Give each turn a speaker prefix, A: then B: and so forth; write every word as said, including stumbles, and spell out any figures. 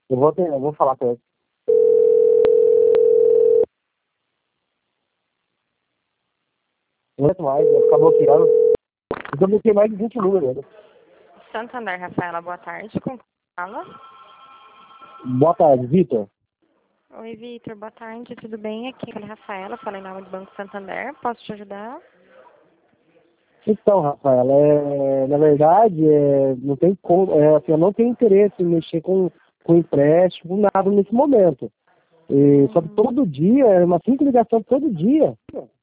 A: Eu vou, ter, eu vou falar com ele. Não aguento mais, vai ficar bloqueando. Eu já bloqueei mais de vinte números. Né?
B: Santander, Rafaela, boa tarde. Com fala?
A: Boa tarde, Vitor.
B: Oi, Vitor, boa tarde, tudo bem? Aqui é a Rafaela, fala em nome do Banco Santander. Posso te ajudar?
A: Então, Rafaela, é, na verdade, é, não tem como, é, assim, eu não tenho interesse em mexer com, com empréstimo, com nada nesse momento. E, só que
B: Hum,
A: todo dia, é uma cinco ligação todo dia.